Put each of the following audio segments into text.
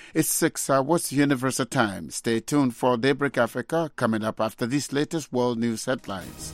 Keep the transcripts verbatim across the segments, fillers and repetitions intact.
It's six hours Universal Time. Stay tuned for Daybreak Africa coming up after these latest world news headlines.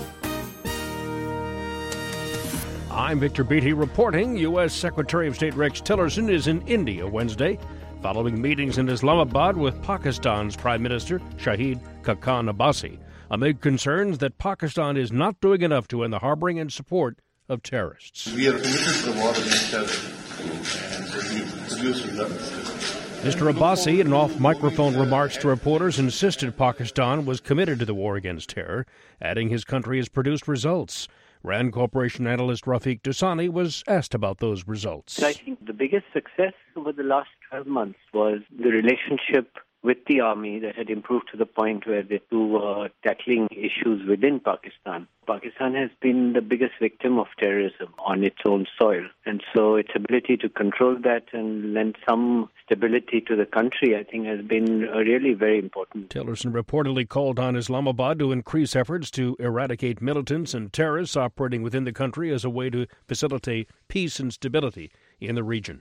I'm Victor Beatty reporting. U S. Secretary of State Rex Tillerson is in India Wednesday, following meetings in Islamabad with Pakistan's Prime Minister Shahid Khaqan Abbasi, amid concerns that Pakistan is not doing enough to end the harboring and support of terrorists. We are committed to the war against terrorism, and we produce results. Mister Abbasi, in off-microphone remarks to reporters, insisted Pakistan was committed to the war against terror, adding his country has produced results. RAND Corporation analyst Rafiq Dosani was asked about those results. I think the biggest success over the last twelve months was the relationship with the army that had improved to the point where the two were tackling issues within Pakistan. Pakistan has been the biggest victim of terrorism on its own soil. And so its ability to control that and lend some stability to the country, I think, has been really very important. Tillerson reportedly called on Islamabad to increase efforts to eradicate militants and terrorists operating within the country as a way to facilitate peace and stability in the region.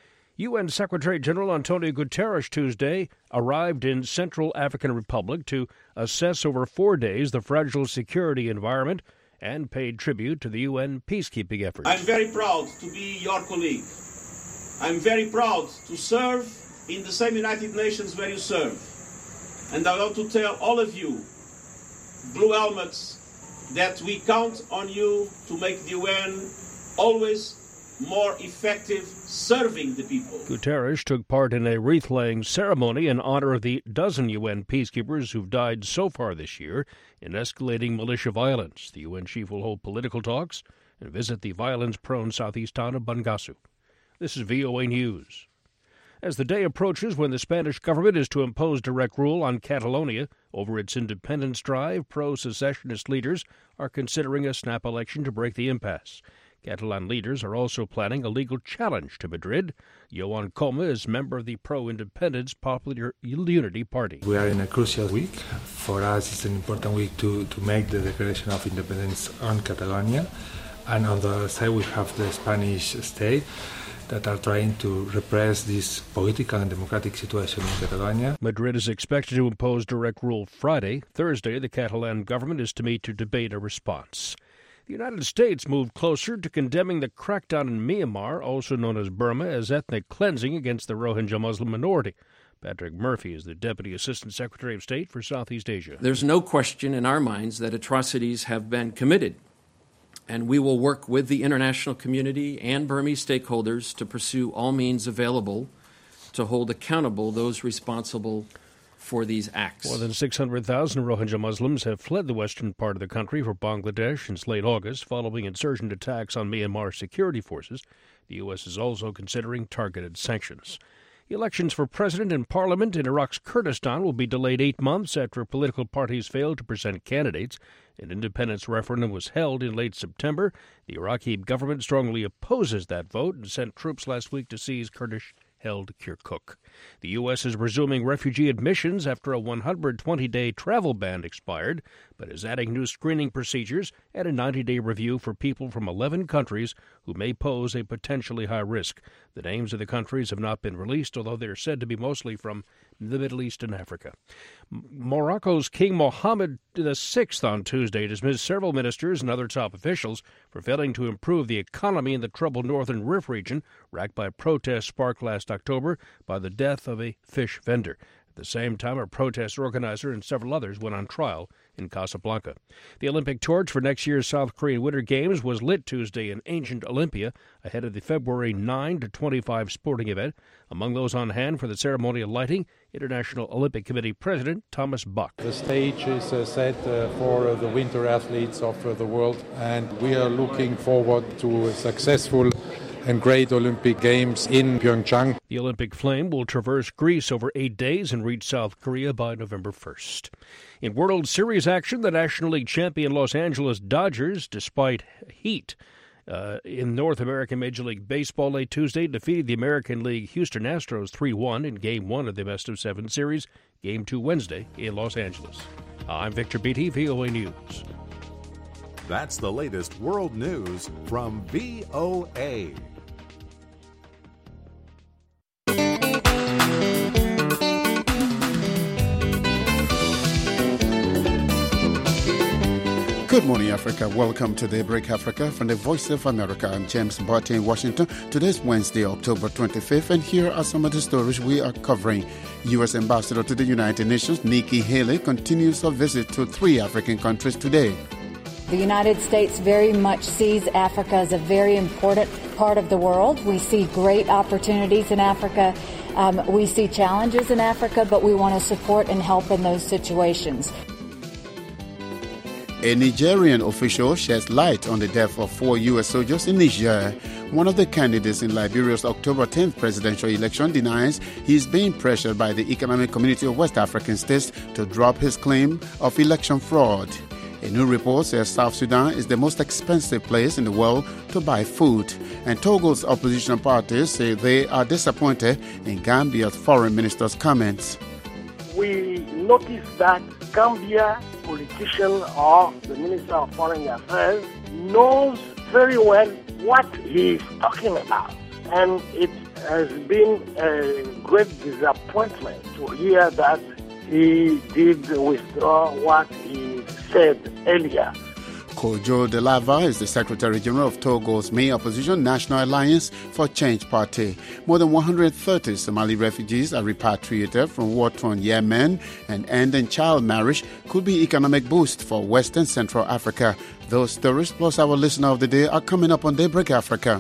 U N. Secretary General Antonio Guterres Tuesday arrived in Central African Republic to assess over four days the fragile security environment and paid tribute to the U N peacekeeping efforts. I'm very proud to be your colleague. I'm very proud to serve in the same United Nations where you serve. And I want to tell all of you, Blue Helmets, that we count on you to make the U N always more effective serving the people. Guterres took part in a wreath-laying ceremony in honor of the dozen U N peacekeepers who've died so far this year in escalating militia violence. The U N chief will hold political talks and visit the violence-prone southeast town of Bangassou. This is V O A News. As the day approaches when the Spanish government is to impose direct rule on Catalonia over its independence drive, pro-secessionist leaders are considering a snap election to break the impasse. Catalan leaders are also planning a legal challenge to Madrid. Joan Coma is member of the pro-independence Popular Unity Party. We are in a crucial week. For us, it's an important week to, to make the declaration of independence on Catalonia. And on the other side, we have the Spanish state that are trying to repress this political and democratic situation in Catalonia. Madrid is expected to impose direct rule Friday. Thursday, the Catalan government is to meet to debate a response. The United States moved closer to condemning the crackdown in Myanmar, also known as Burma, as ethnic cleansing against the Rohingya Muslim minority. Patrick Murphy is the Deputy Assistant Secretary of State for Southeast Asia. There's no question in our minds that atrocities have been committed, and we will work with the international community and Burmese stakeholders to pursue all means available to hold accountable those responsible for these acts. More than six hundred thousand Rohingya Muslims have fled the western part of the country for Bangladesh since late August following insurgent attacks on Myanmar security forces. The U S is also considering targeted sanctions. Elections for president and parliament in Iraq's Kurdistan will be delayed eight months after political parties failed to present candidates. An independence referendum was held in late September. The Iraqi government strongly opposes that vote and sent troops last week to seize Kurdish held Kirkuk. The U S is resuming refugee admissions after a one hundred twenty day travel ban expired, but is adding new screening procedures and a ninety day review for people from eleven countries who may pose a potentially high risk. The names of the countries have not been released, although they are said to be mostly from the Middle East and Africa. Morocco's King Mohammed the sixth on Tuesday dismissed several ministers and other top officials for failing to improve the economy in the troubled northern Rif region, racked by protests sparked last October by the death of a fish vendor. At the same time, a protest organizer and several others went on trial in Casablanca. The Olympic torch for next year's South Korean Winter Games was lit Tuesday in ancient Olympia ahead of the February ninth to twenty-fifth sporting event. Among those on hand for the ceremonial lighting, International Olympic Committee President Thomas Bach. The stage is uh, set uh, for uh, the winter athletes of uh, the world, and we are looking forward to a successful and great Olympic Games in Pyeongchang. The Olympic flame will traverse Greece over eight days and reach South Korea by November first. In World Series action, the National League champion Los Angeles Dodgers, despite heat uh, in North American Major League Baseball late Tuesday, defeated the American League Houston Astros three one in Game one of the Best of Seven Series, Game two Wednesday in Los Angeles. I'm Victor Beatty, V O A News. That's the latest world news from V O A. Good morning, Africa. Welcome to Daybreak Africa from the Voice of America. I'm James Barty in Washington. Today's Wednesday, October twenty-fifth, and here are some of the stories we are covering. U S Ambassador to the United Nations, Nikki Haley, continues her visit to three African countries today. The United States very much sees Africa as a very important part of the world. We see great opportunities in Africa. Um, we see challenges in Africa, but we want to support and help in those situations. A Nigerian official sheds light on the death of four U S soldiers in Niger. One of the candidates in Liberia's October tenth presidential election denies he is being pressured by the Economic Community of West African States to drop his claim of election fraud. A new report says South Sudan is the most expensive place in the world to buy food. And Togo's opposition parties say they are disappointed in Gambia's foreign minister's comments. We noticed that Gambia politician or the Minister of Foreign Affairs knows very well what he is talking about. And it has been a great disappointment to hear that he did withdraw what he said earlier. Kojo Delava is the Secretary General of Togo's main opposition, National Alliance for Change Party. More than one hundred thirty Somali refugees are repatriated from war-torn Yemen, and ending child marriage could be economic boost for West and Central Africa. Those stories plus our listener of the day are coming up on Daybreak Africa.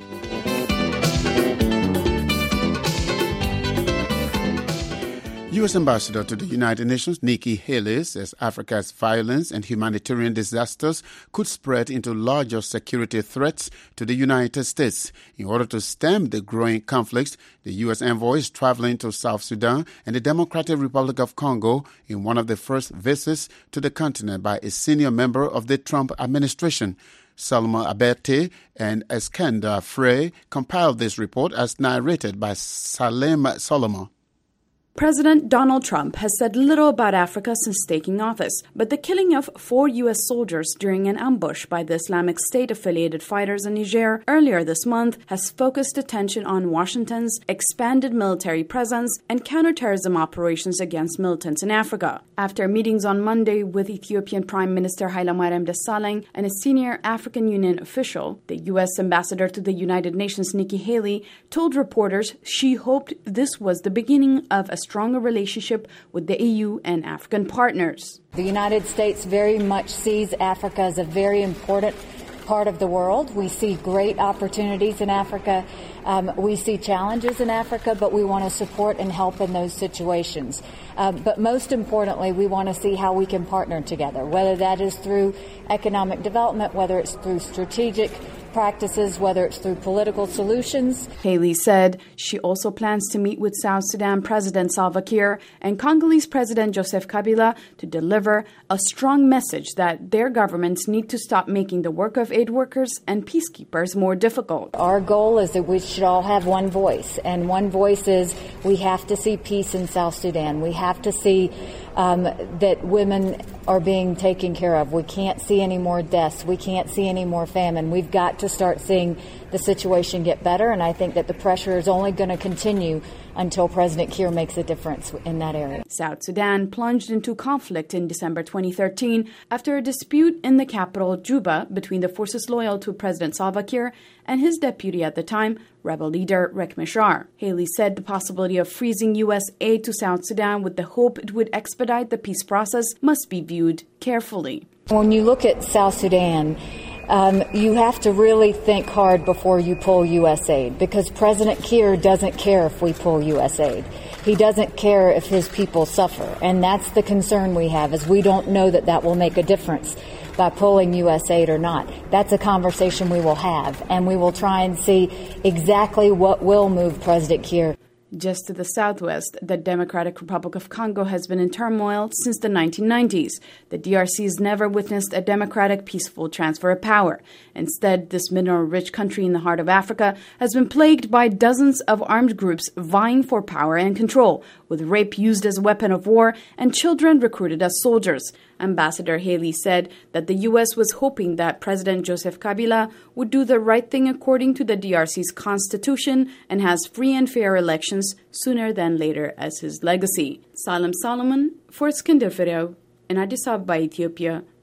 U S Ambassador to the United Nations, Nikki Haley, says Africa's violence and humanitarian disasters could spread into larger security threats to the United States. In order to stem the growing conflicts, the U S envoy is traveling to South Sudan and the Democratic Republic of Congo in one of the first visits to the continent by a senior member of the Trump administration. Salma Abete and Eskender Frey compiled this report as narrated by Salem Solomon. President Donald Trump has said little about Africa since taking office, but the killing of four U S soldiers during an ambush by the Islamic State-affiliated fighters in Niger earlier this month has focused attention on Washington's expanded military presence and counterterrorism operations against militants in Africa. After meetings on Monday with Ethiopian Prime Minister Hailemariam Desalegn and a senior African Union official, the U S ambassador to the United Nations, Nikki Haley, told reporters she hoped this was the beginning of a stronger relationship with the E U and African partners. The United States very much sees Africa as a very important part of the world. We see great opportunities in Africa. Um, we see challenges in Africa, but we want to support and help in those situations. Um, but most importantly, we want to see how we can partner together, whether that is through economic development, whether it's through strategic practices, whether it's through political solutions. Haley said she also plans to meet with South Sudan President Salva Kiir and Congolese President Joseph Kabila to deliver a strong message that their governments need to stop making the work of aid workers and peacekeepers more difficult. Our goal is that we should all have one voice, and one voice is we have to see peace in South Sudan. We have to see um, that women are being taken care of. We can't see any more deaths. We can't see any more famine. We've got to start seeing the situation get better, and I think that the pressure is only going to continue until President Kiir makes a difference in that area. South Sudan plunged into conflict in December twenty thirteen after a dispute in the capital, Juba, between the forces loyal to President Salva Kiir and his deputy at the time, rebel leader Riek Machar. Haley said the possibility of freezing U S aid to South Sudan with the hope it would expedite the peace process must be viewed carefully. When you look at South Sudan, Um, you have to really think hard before you pull U S aid, because President Kiir doesn't care if we pull U S aid. He doesn't care if his people suffer, and that's the concern we have, is we don't know that that will make a difference by pulling U S aid or not. That's a conversation we will have, and we will try and see exactly what will move President Kiir. Just to the southwest, the Democratic Republic of Congo has been in turmoil since the nineteen nineties. The D R C has never witnessed a democratic, peaceful transfer of power. Instead, this mineral-rich country in the heart of Africa has been plagued by dozens of armed groups vying for power and control, with rape used as a weapon of war and children recruited as soldiers. Ambassador Haley said that the U S was hoping that President Joseph Kabila would do the right thing according to the D R C's constitution and has free and fair elections sooner than later as his legacy. Salem Solomon for Iskender Firao in Addis Ababa, Ethiopia,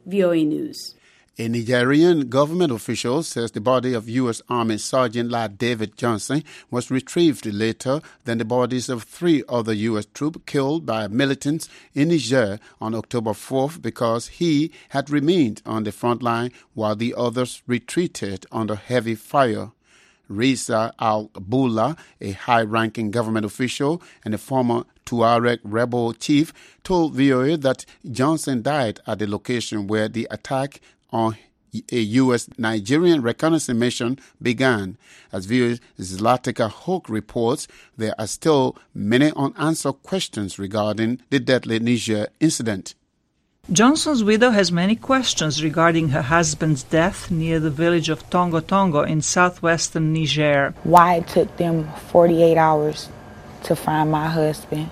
V O A News. A Nigerian government official says the body of U S. Army Sergeant Lad David Johnson was retrieved later than the bodies of three other U S troops killed by militants in Niger on October fourth because he had remained on the front line while the others retreated under heavy fire. Risa Al-Bula, a high-ranking government official and a former Tuareg rebel chief, told V O A that Johnson died at the location where the attack on a U S. Nigerian reconnaissance mission began. As V O A's Zlatica Hoke reports, there are still many unanswered questions regarding the deadly Niger incident. Johnson's widow has many questions regarding her husband's death near the village of Tongo Tongo in southwestern Niger. Why it took them forty-eight hours to find my husband?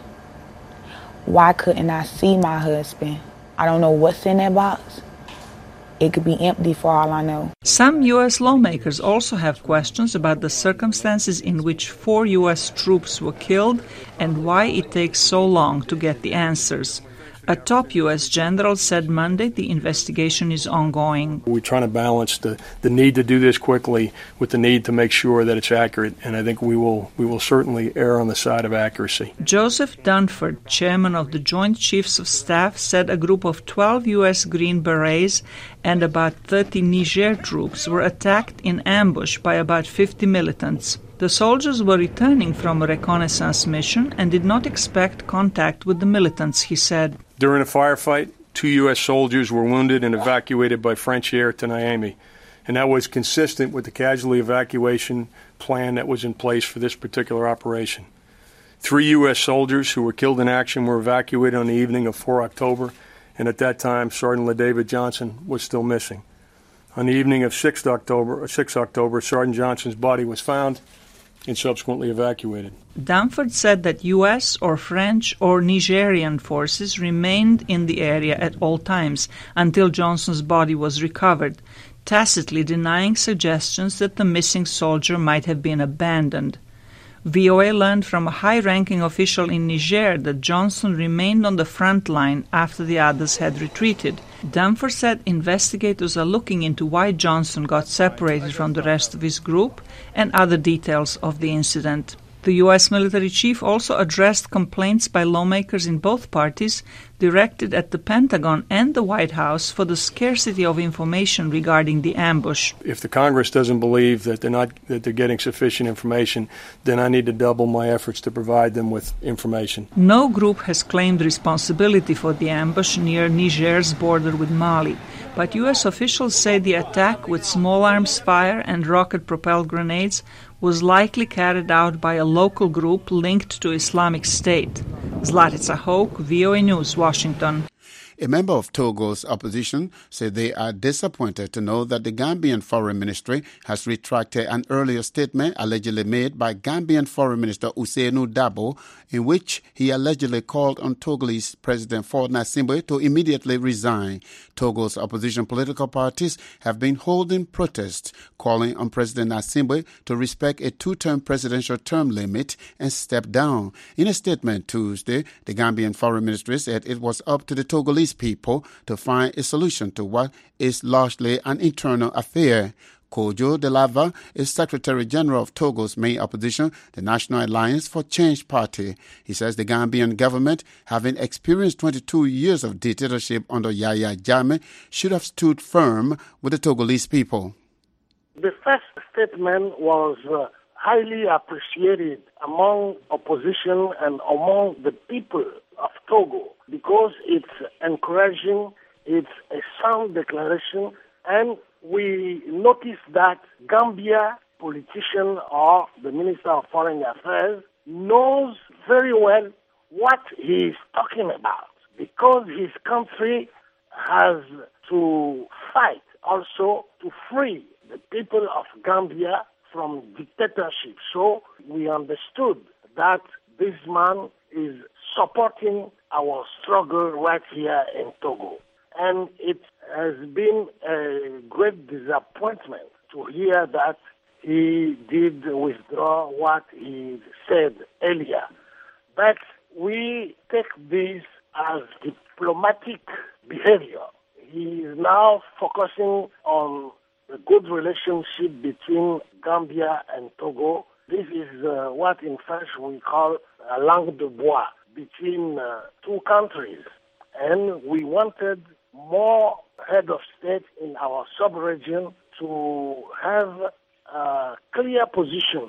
Why couldn't I see my husband? I don't know what's in that box. It could be empty for all I know. Some U S lawmakers also have questions about the circumstances in which four U S troops were killed and why it takes so long to get the answers. A top U S general said Monday the investigation is ongoing. We're trying to balance the, the need to do this quickly with the need to make sure that it's accurate, and I think we will we will certainly err on the side of accuracy. Joseph Dunford, chairman of the Joint Chiefs of Staff, said a group of twelve U S Green Berets and about thirty Niger troops were attacked in ambush by about fifty militants. The soldiers were returning from a reconnaissance mission and did not expect contact with the militants, he said. During a firefight, two U S soldiers were wounded and evacuated by French air to Niamey, and that was consistent with the casualty evacuation plan that was in place for this particular operation. Three U S soldiers who were killed in action were evacuated on the evening of the fourth of October, and at that time, Sergeant LaDavid Johnson was still missing. On the evening of the sixth of October, sixth of October, Sergeant Johnson's body was found and subsequently evacuated. Dunford said that U S or French or Nigerian forces remained in the area at all times until Johnson's body was recovered, tacitly denying suggestions that the missing soldier might have been abandoned. V O A learned from a high-ranking official in Niger that Johnson remained on the front line after the others had retreated. Dunford said investigators are looking into why Johnson got separated from the rest of his group and other details of the incident. The U S military chief also addressed complaints by lawmakers in both parties directed at the Pentagon and the White House for the scarcity of information regarding the ambush. If the Congress doesn't believe that they're not that they're getting sufficient information, then I need to double my efforts to provide them with information. No group has claimed responsibility for the ambush near Niger's border with Mali, but U S officials say the attack with small arms fire and rocket-propelled grenades was likely carried out by a local group linked to Islamic State. Zlatica Hoke, V O A News, Washington. A member of Togo's opposition said they are disappointed to know that the Gambian Foreign Ministry has retracted an earlier statement allegedly made by Gambian Foreign Minister Ousainou Dabo, in which he allegedly called on Togolese President Faure Gnassingbé to immediately resign. Togo's opposition political parties have been holding protests calling on President Gnassingbé to respect a two-term presidential term limit and step down. In a statement Tuesday, the Gambian Foreign Ministry said it was up to the Togolese people to find a solution to what is largely an internal affair. Kojo Delava is Secretary General of Togo's main opposition, the National Alliance for Change Party. He says the Gambian government, having experienced twenty-two years of dictatorship under Yahya Jammeh, should have stood firm with the Togolese people. The first statement was uh, highly appreciated among opposition and among the people of Togo because it's encouraging, it's a sound declaration, and we noticed that Gambia politician or the Minister of Foreign Affairs knows very well what he is talking about because his country has to fight also to free the people of Gambia from dictatorship. So we understood that this man is supporting our struggle right here in Togo. And it has been a great disappointment to hear that he did withdraw what he said earlier. But we take this as diplomatic behavior. he is now focusing on the good relationship between Gambia and Togo. This is uh, what in French we call a langue de bois between uh, two countries. And we wanted more head of state in our sub-region to have a clear position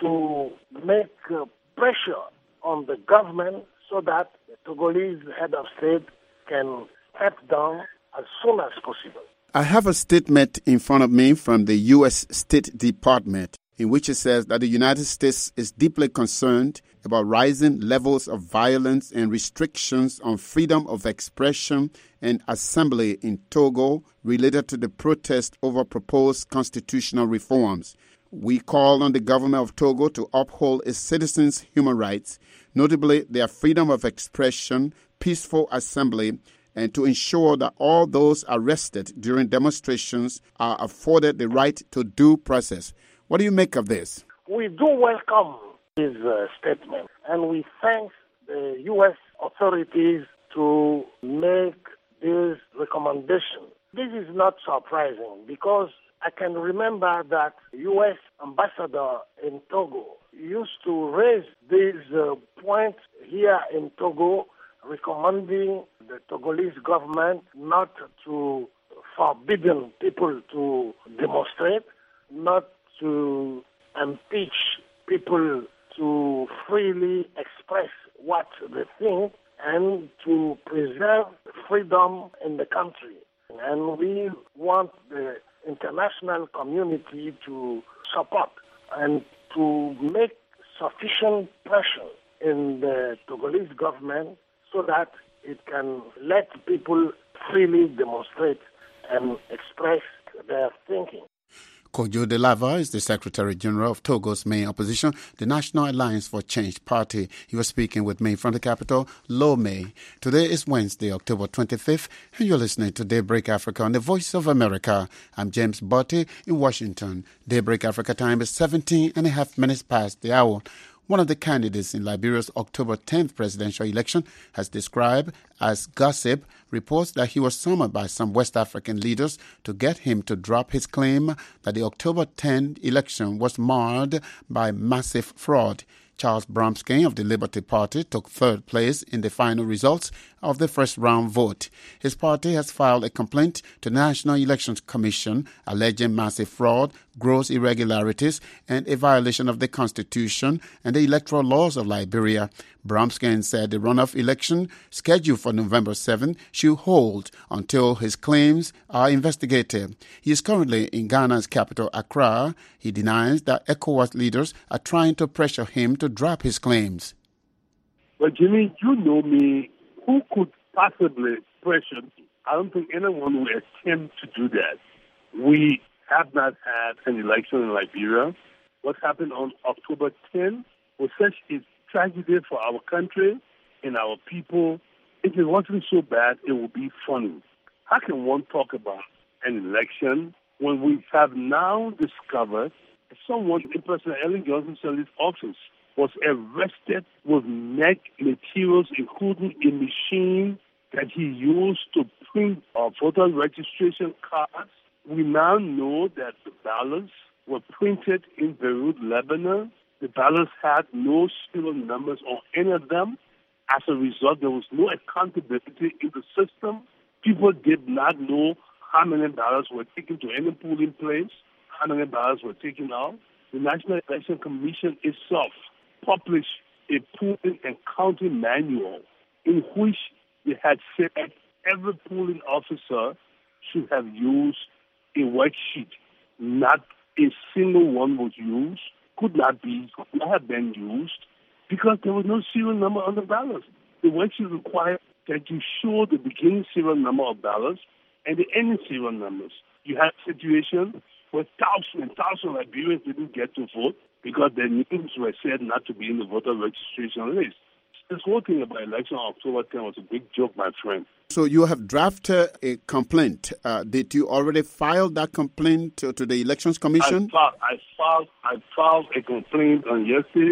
to make uh, pressure on the government so that the Togolese head of state can step down as soon as possible. I have a statement in front of me from the U S State Department in which it says that the United States is deeply concerned about rising levels of violence and restrictions on freedom of expression and assembly in Togo related to the protest over proposed constitutional reforms. We call on the government of Togo to uphold its citizens' human rights, notably their freedom of expression, peaceful assembly, and to ensure that all those arrested during demonstrations are afforded the right to due process. What do you make of this? We do welcome this uh, statement, and we thank the U S authorities to make this recommendation. This is not surprising because I can remember that U S ambassador in Togo used to raise this uh, point here in Togo, recommending the Togolese government not to forbidden people to demonstrate, not to impeach people to freely express what they think, and to preserve freedom in the country. And we want the international community to support and to make sufficient pressure in the Togolese government so that it can let people freely demonstrate and express their thinking. Kojo Delava is the Secretary General of Togo's main opposition, the National Alliance for Change Party. He was speaking with me from the capital, Lomé. Today is Wednesday, October twenty-fifth, and you're listening to Daybreak Africa on the Voice of America. I'm James Botte in Washington. Daybreak Africa time is seventeen and a half minutes past the hour. One of the candidates in Liberia's October tenth presidential election has described as gossip reports that he was summoned by some West African leaders to get him to drop his claim that the October tenth election was marred by massive fraud. Charles Bromsky of the Liberty Party took third place in the final results of the first round vote. His party has filed a complaint to the National Elections Commission alleging massive fraud, gross irregularities, and a violation of the Constitution and the electoral laws of Liberia. Bromsky said the runoff election, scheduled for November seventh, should hold until his claims are investigated. He is currently in Ghana's capital, Accra. He denies that ECOWAS leaders are trying to pressure him to drop his claims. Well, Jimmy, you know me. Who could possibly pressure me? I don't think anyone will attempt to do that. We have not had an election in Liberia. What happened on October tenth was such a tragedy for our country and our people. If it wasn't so bad, it would be funny. How can one talk about an election when we have now discovered someone in President Ellen Johnson Sirleaf's office was arrested with neck materials, including a machine that he used to print our voter registration cards? We now know that the ballots were printed in Beirut, Lebanon. The ballots had no serial numbers on any of them. As a result, there was no accountability in the system. People did not know how many ballots were taken to any polling place, how many ballots were taken out. The National Election Commission itself published a polling and counting manual in which they had said every polling officer should have used a worksheet. Not a single one was used, could not be, could not have been used, because there was no serial number on the ballots. The worksheet required that you show the beginning serial number of ballots and the ending serial numbers. You had a situation where thousands and thousands of Liberians didn't get to vote because their names were said not to be in the voter registration list. This whole thing about election on October tenth was a big joke, my friend. So you have drafted a complaint. Uh, did you already file that complaint to, to the Elections Commission? I filed, I filed, I filed a complaint on yesterday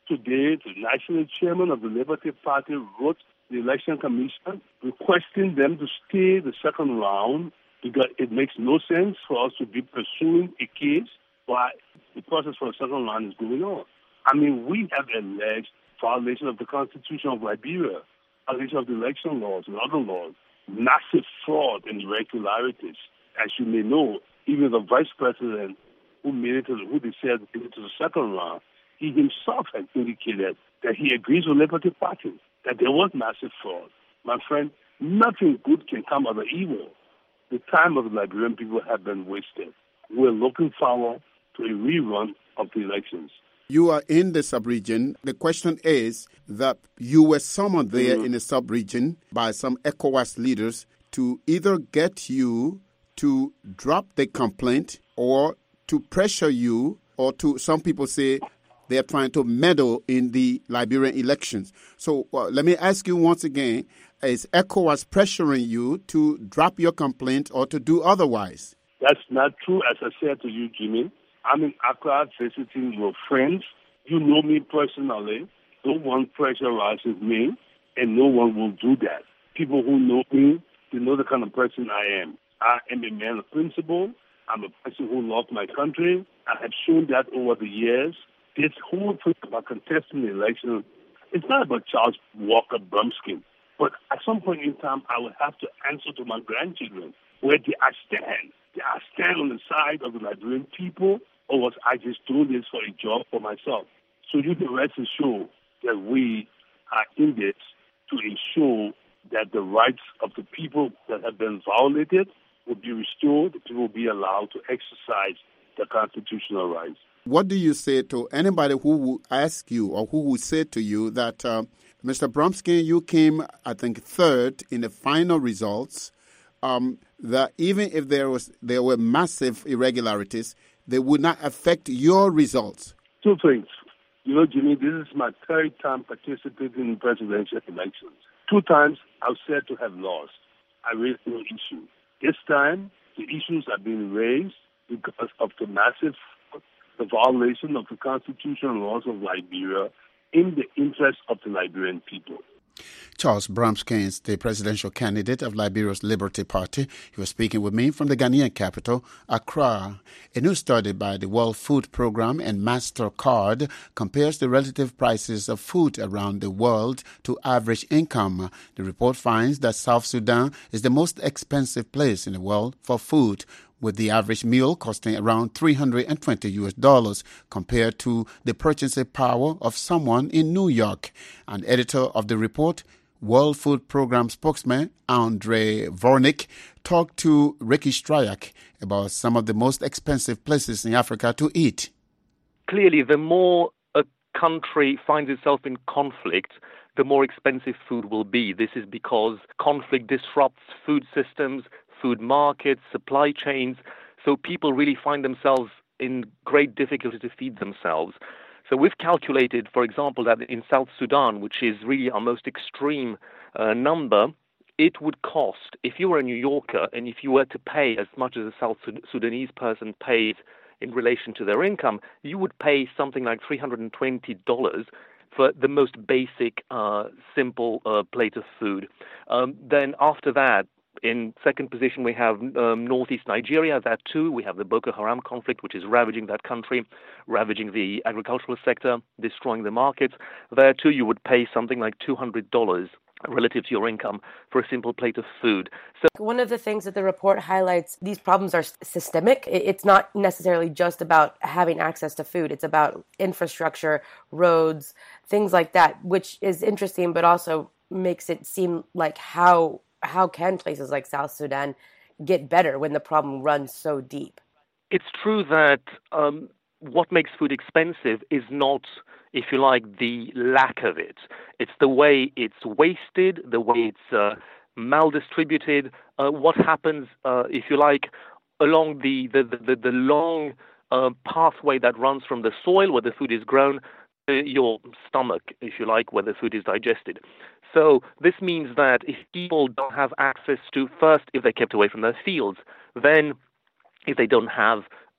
today, the national chairman of the Liberty Party wrote the Election Commission requesting them to stay the second round because it makes no sense for us to be pursuing a case while the process for the second round is going on. I mean, we have alleged violation of the Constitution of Liberia, violation of the election laws and other laws, massive fraud and irregularities. As you may know, even the vice president who made it to the, who they said made it to the second round, he himself had indicated that he agrees with Liberty Party, that there was massive fraud. My friend, nothing good can come out of evil. The time of the Liberian people have been wasted. We're looking forward to a rerun of the elections. You are in the sub-region. The question is that you were summoned there mm-hmm. in the sub-region by some ECOWAS leaders to either get you to drop the complaint or to pressure you, or to, some people say, they are trying to meddle in the Liberian elections. So uh, let me ask you once again, is ECOWAS pressuring you to drop your complaint or to do otherwise? That's not true, as I said to you, Jimmy. I'm in Accra visiting your friends. You know me personally. No one pressurizes me, and no one will do that. People who know me, they know the kind of person I am. I am a man of principle. I'm a person who loves my country. I have shown that over the years. This whole thing about contesting the election, it's not about Charles Walker Brumskin. But at some point in time, I will have to answer to my grandchildren where they I stand. Did I stand on the side of the Liberian people, or was I just doing this for a job for myself? So you can rest assured that we are in this to ensure that the rights of the people that have been violated will be restored, that people will be allowed to exercise their constitutional rights. What do you say to anybody who will ask you or who will say to you that, uh, Mister Brumskin, you came, I think, third in the final results, um, that even if there was there were massive irregularities, they would not affect your results? Two things. You know, Jimmy, this is my third time participating in presidential elections. Two times I was said to have lost. I raised no issue. This time, the issues are being raised because of the massive the violation of the constitutional laws of Liberia in the interest of the Liberian people. Charles Brumskin is the presidential candidate of Liberia's Liberty Party. He was speaking with me from the Ghanaian capital, Accra. A new study by the World Food Programme and MasterCard compares the relative prices of food around the world to average income. The report finds that South Sudan is the most expensive place in the world for food, with the average meal costing around three hundred twenty U S dollars compared to the purchasing power of someone in New York. An editor of the report, World Food Programme spokesman Andre Vornik, talked to Ricky Stryak about some of the most expensive places in Africa to eat. Clearly, the more a country finds itself in conflict, the more expensive food will be. This is because conflict disrupts food systems, food markets, supply chains, so people really find themselves in great difficulty to feed themselves. So we've calculated, for example, that in South Sudan, which is really our most extreme uh, number, it would cost, if you were a New Yorker and if you were to pay as much as a South Sudanese person pays in relation to their income, you would pay something like three hundred twenty dollars for the most basic, uh, simple uh, plate of food. Um, then after that, in second position, we have um, northeast Nigeria. That too, we have the Boko Haram conflict, which is ravaging that country, ravaging the agricultural sector, destroying the markets. There too, you would pay something like two hundred dollars relative to your income for a simple plate of food. So one of the things that the report highlights, these problems are systemic. It's not necessarily just about having access to food. It's about infrastructure, roads, things like that, which is interesting, but also makes it seem like how how can places like South Sudan get better when the problem runs so deep? It's true that um, what makes food expensive is not, if you like, the lack of it. It's the way it's wasted, the way it's uh, maldistributed, uh, what happens, uh, if you like, along the, the, the, the long uh, pathway that runs from the soil where the food is grown to your stomach, if you like, where the food is digested. So this means that if people don't have access to, first, if they're kept away from their fields, then if they don't have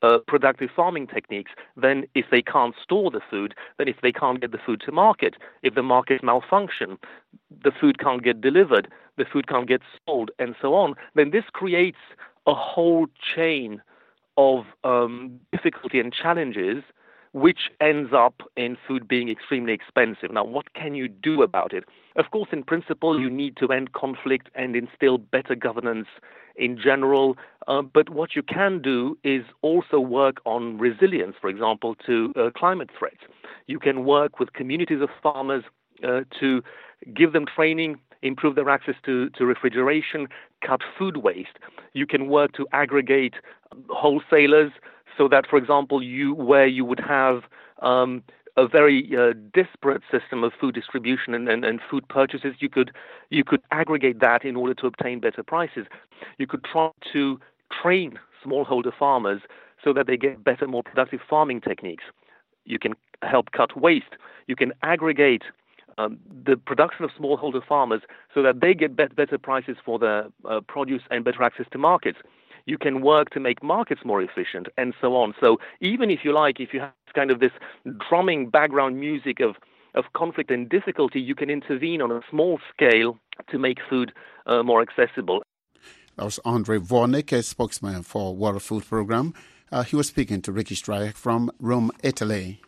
uh, productive farming techniques, then if they can't store the food, then if they can't get the food to market, if the market malfunction, the food can't get delivered, the food can't get sold, and so on, then this creates a whole chain of um, difficulty and challenges, which ends up in food being extremely expensive. Now, what can you do about it? Of course, in principle, you need to end conflict and instill better governance in general. Uh, but what you can do is also work on resilience, for example, to uh, climate threats. You can work with communities of farmers uh, to give them training, improve their access to, to refrigeration, cut food waste. You can work to aggregate wholesalers so that, for example, you where you would have um, a very uh, disparate system of food distribution and, and, and food purchases, you could you could aggregate that in order to obtain better prices. You could try to train smallholder farmers so that they get better, more productive farming techniques. You can help cut waste. You can aggregate um, the production of smallholder farmers so that they get bet- better prices for their uh, produce and better access to markets. You can work to make markets more efficient, and so on. So even if you like, if you have kind of this drumming background music of, of conflict and difficulty, you can intervene on a small scale to make food uh, more accessible. That was Andrei Vornik, a spokesman for World Food Programme. Uh, he was speaking to Ricky Stryak from Rome, Italy.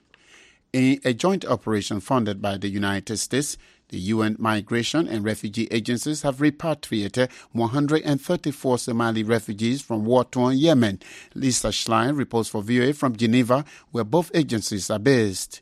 In a joint operation funded by the United States, the U N Migration and Refugee Agencies have repatriated one hundred thirty-four Somali refugees from war-torn Yemen. Lisa Schlein reports for V O A from Geneva, where both agencies are based.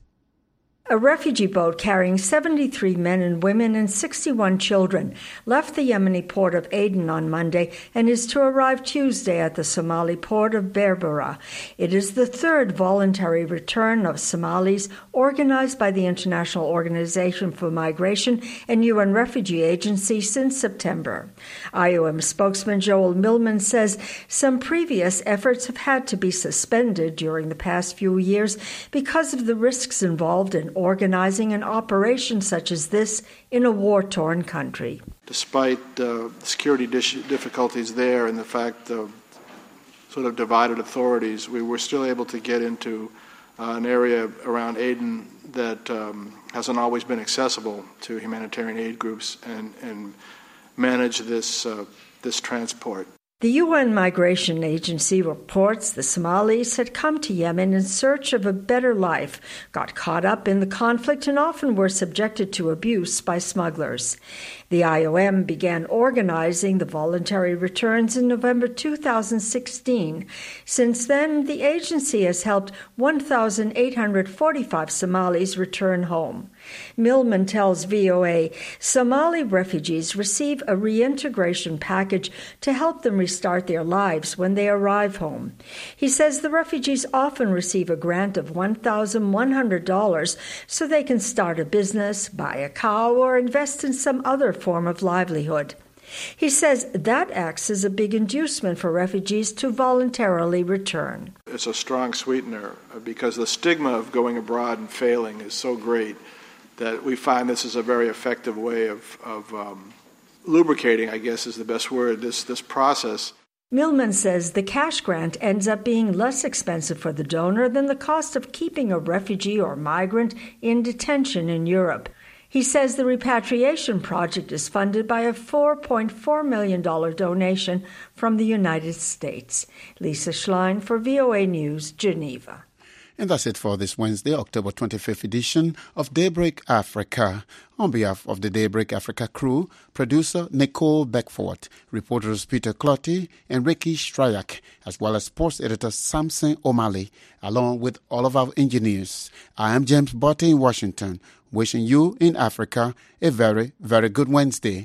A refugee boat carrying seventy-three men and women and sixty-one children left the Yemeni port of Aden on Monday and is to arrive Tuesday at the Somali port of Berbera. It is the third voluntary return of Somalis organized by the International Organization for Migration and U N Refugee Agency since September. I O M spokesman Joel Millman says some previous efforts have had to be suspended during the past few years because of the risks involved in organizing an operation such as this in a war-torn country. Despite uh, security dis- difficulties there and the fact of sort of divided authorities, we were still able to get into uh, an area around Aden that um, hasn't always been accessible to humanitarian aid groups and, and manage this, uh, this transport. The U N Migration Agency reports the Somalis had come to Yemen in search of a better life, got caught up in the conflict, and often were subjected to abuse by smugglers. The I O M began organizing the voluntary returns in November two thousand sixteen. Since then, the agency has helped one thousand eight hundred forty-five Somalis return home. Millman tells V O A Somali refugees receive a reintegration package to help them restart their lives when they arrive home. He says the refugees often receive a grant of one thousand one hundred dollars so they can start a business, buy a cow, or invest in some other form of livelihood. He says that acts as a big inducement for refugees to voluntarily return. It's a strong sweetener because the stigma of going abroad and failing is so great that we find this is a very effective way of, of um, lubricating, I guess is the best word, this, this process. Millman says the cash grant ends up being less expensive for the donor than the cost of keeping a refugee or migrant in detention in Europe. He says the repatriation project is funded by a four point four million dollars donation from the United States. Lisa Schlein for V O A News, Geneva. And that's it for this Wednesday, October twenty-fifth edition of Daybreak Africa. On behalf of the Daybreak Africa crew, producer Nicole Beckford, reporters Peter Clotty and Ricky Stryak, as well as sports editor Samson O'Malley, along with all of our engineers. I am James Botte in Washington, wishing you in Africa a very, very good Wednesday.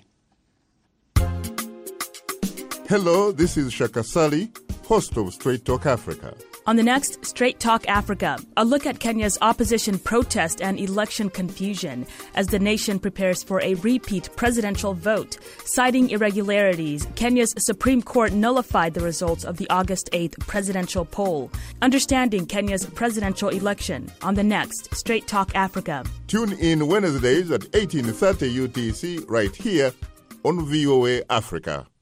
Hello, this is Shaka Sali, host of Straight Talk Africa. On the next Straight Talk Africa, a look at Kenya's opposition protest and election confusion as the nation prepares for a repeat presidential vote. Citing irregularities, Kenya's Supreme Court nullified the results of the August eighth presidential poll. Understanding Kenya's presidential election on the next Straight Talk Africa. Tune in Wednesdays at eighteen thirty U T C right here on V O A Africa.